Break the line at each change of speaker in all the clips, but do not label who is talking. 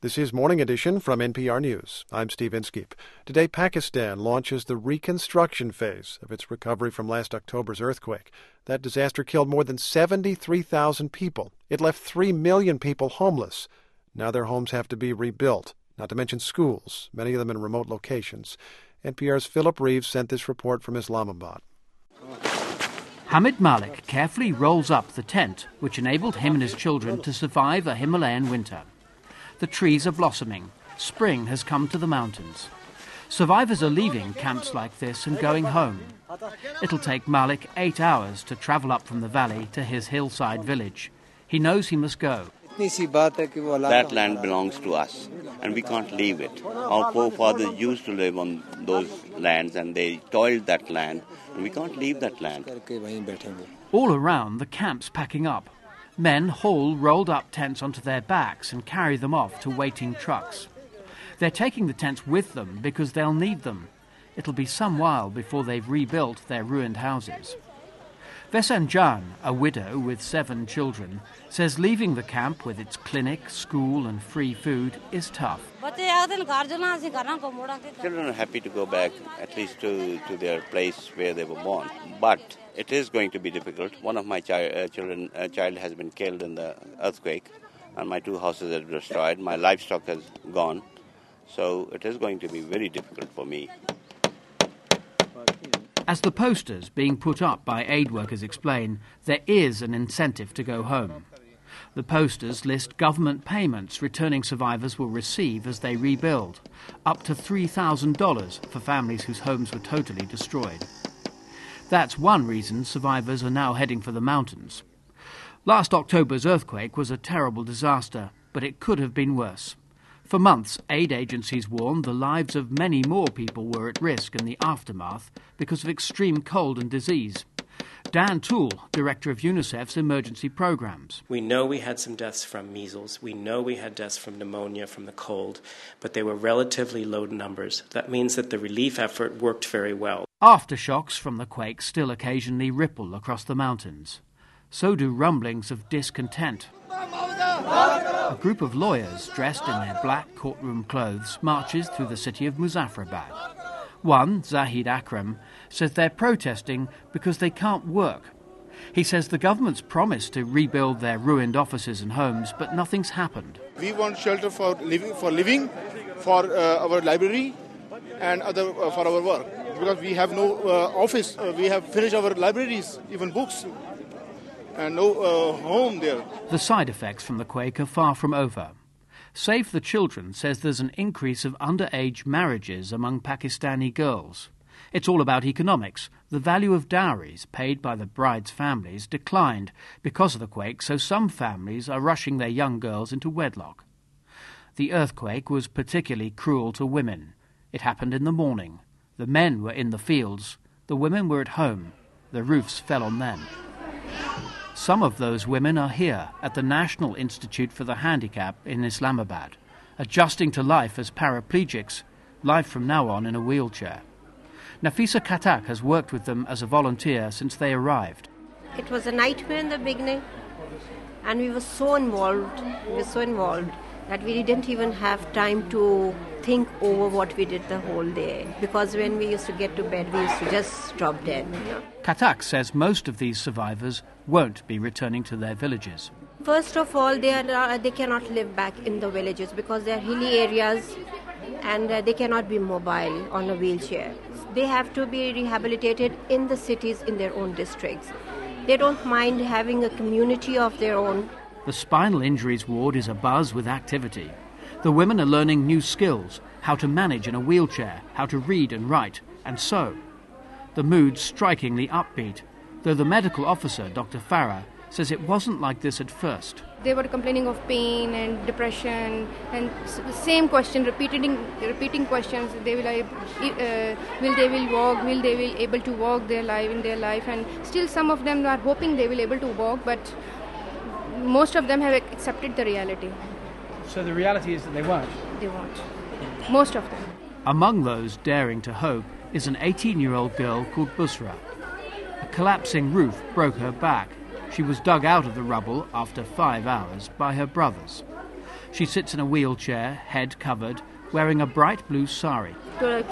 This is Morning Edition from NPR News. I'm Steve Inskeep. Today, Pakistan launches the reconstruction phase of its recovery from last October's earthquake. That disaster killed more than 73,000 people. It left 3 million people homeless. Now their homes have to be rebuilt, not to mention schools, many of them in remote locations. NPR's Philip Reeves sent this report from Islamabad.
Hamid Malik carefully rolls up the tent, which enabled him and his children to survive a Himalayan winter. The trees are blossoming. Spring has come to the mountains. Survivors are leaving camps like this and going home. It'll take Malik 8 hours to travel up from the valley to his hillside village. He knows he must go.
That land belongs to us, and we can't leave it. Our forefathers used to live on those lands, and they toiled that land, and we can't leave that land.
All around, the camp's packing up. Men haul rolled-up tents onto their backs and carry them off to waiting trucks. They're taking the tents with them because they'll need them. It'll be some while before they've rebuilt their ruined houses. Vesanjan, a widow with 7 children, says leaving the camp with its clinic, school and free food is tough.
Children are happy to go back, at least to their place where they were born. But it is going to be difficult. One of my child has been killed in the earthquake, and my 2 houses are destroyed. My livestock has gone. So it is going to be very difficult for me.
As the posters being put up by aid workers explain, there is an incentive to go home. The posters list government payments returning survivors will receive as they rebuild, up to $3,000 for families whose homes were totally destroyed. That's one reason survivors are now heading for the mountains. Last October's earthquake was a terrible disaster, but it could have been worse. For months, aid agencies warned the lives of many more people were at risk in the aftermath because of extreme cold and disease. Dan Toole, director of UNICEF's emergency programs.
We know we had some deaths from measles. We know we had deaths from pneumonia, from the cold, but they were relatively low numbers. That means that the relief effort worked very well.
Aftershocks from the quake still occasionally ripple across the mountains. So do rumblings of discontent. A group of lawyers dressed in their black courtroom clothes marches through the city of Muzaffarabad. One, Zahid Akram, says they're protesting because they can't work. He says the government's promised to rebuild their ruined offices and homes, but nothing's happened.
We want shelter for living, for our library and other for our work. Because we have no office. We have finished our libraries, even books. And no home there.
The side effects from the quake are far from over. Save the Children says there's an increase of underage marriages among Pakistani girls. It's all about economics. The value of dowries paid by the bride's families declined because of the quake, so some families are rushing their young girls into wedlock. The earthquake was particularly cruel to women. It happened in the morning. The men were in the fields. The women were at home. The roofs fell on them. Some of those women are here at the National Institute for the Handicapped in Islamabad, adjusting to life as paraplegics, life from now on in a wheelchair. Nafisa Khattak has worked with them as a volunteer since they arrived.
It was a nightmare in the beginning, and we were so involved that we didn't even have time to think over what we did the whole day. Because when we used to get to bed, we used to just drop dead.
Khattak says most of these survivors won't be returning to their villages.
First of all, they cannot live back in the villages because they are hilly areas and they cannot be mobile on a wheelchair. They have to be rehabilitated in the cities, in their own districts. They don't mind having a community of their own.
The spinal injuries ward is abuzz with activity. The women are learning new skills, how to manage in a wheelchair, how to read and write, and sew. The mood's strikingly upbeat, though the medical officer, Dr. Farah, says it wasn't like this at first.
They were complaining of pain and depression and the same question, repeating questions. They will walk? Will they be able to walk in their life? And still some of them are hoping they will be able to walk, but most of them have accepted the reality.
So the reality is that they won't?
They won't. Most of them.
Among those daring to hope is an 18-year-old girl called Busra. A collapsing roof broke her back. She was dug out of the rubble after 5 hours by her brothers. She sits in a wheelchair, head covered, wearing a bright blue sari.
The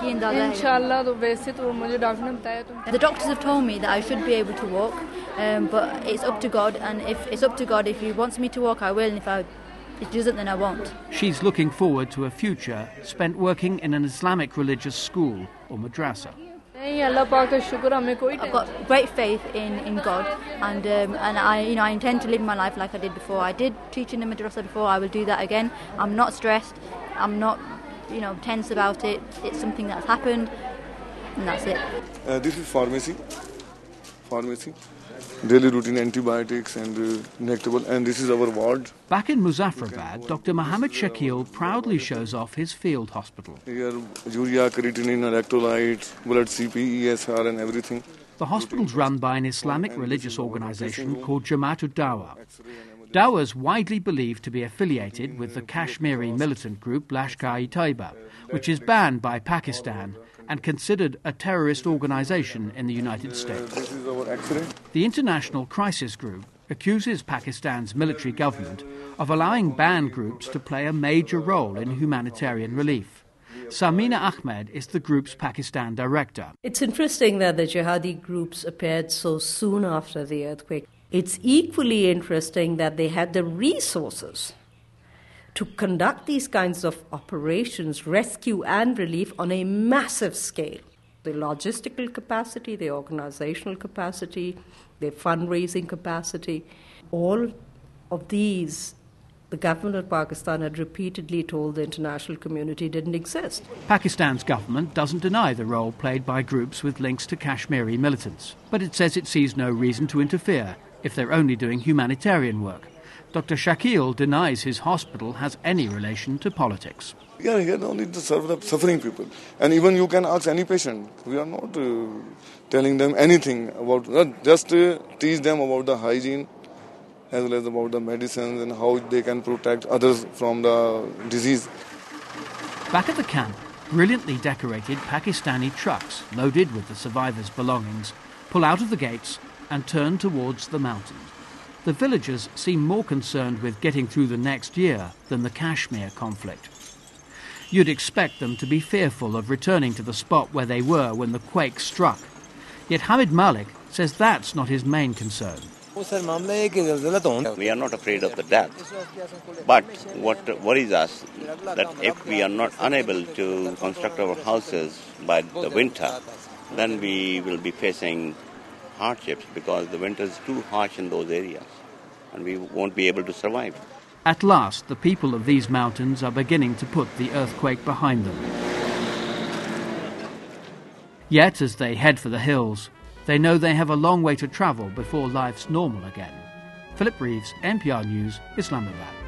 doctors have told me that I should be able to walk, but it's up to God, and if it's up to God, if He wants me to walk, I will, and if it doesn't, then I won't.
She's looking forward to a future spent working in an Islamic religious school or madrasa.
I've got great faith in God, and I intend to live my life like I did before. I did teach in the madrasa before. I will do that again. I'm not stressed. I'm not, tense about it. It's something that's happened, and that's it.
This is pharmacy. Daily routine antibiotics and injectable, and this is our ward.
Back in Muzaffarabad, Dr. Mohammed Shakil proudly shows off his field hospital.
Here, urea, creatinine, electrolytes, blood CP, ESR and everything.
The hospital's run by an Islamic religious organisation called Jamaat Dawa. Dawa is widely believed to be affiliated with the Kashmiri militant group Lashkar-e-Taiba, which is banned by Pakistan and considered a terrorist organisation in the United States.
This is our X-ray.
The International Crisis Group accuses Pakistan's military government of allowing banned groups to play a major role in humanitarian relief. Samina Ahmed is the group's Pakistan director.
It's interesting that the jihadi groups appeared so soon after the earthquake. It's equally interesting that they had the resources to conduct these kinds of operations, rescue and relief, on a massive scale. The logistical capacity, the organizational capacity, the fundraising capacity, all of these, the government of Pakistan had repeatedly told the international community didn't exist.
Pakistan's government doesn't deny the role played by groups with links to Kashmiri militants, but it says it sees no reason to interfere if they're only doing humanitarian work. Dr. Shakil denies his hospital has any relation to politics.
We are here only to serve the suffering people. And even you can ask any patient. We are not telling them anything about, just teach them about the hygiene as well as about the medicines and how they can protect others from the disease.
Back at the camp, brilliantly decorated Pakistani trucks loaded with the survivors' belongings pull out of the gates and turn towards the mountains. The villagers seem more concerned with getting through the next year than the Kashmir conflict. You'd expect them to be fearful of returning to the spot where they were when the quake struck. Yet Hamid Malik says that's not his main concern.
We are not afraid of the death. But what worries us, that if we are not unable to construct our houses by the winter, then we will be facing hardships because the winter is too harsh in those areas and we won't be able to survive.
At last, the people of these mountains are beginning to put the earthquake behind them. Yet, as they head for the hills, they know they have a long way to travel before life's normal again. Philip Reeves, NPR News, Islamabad.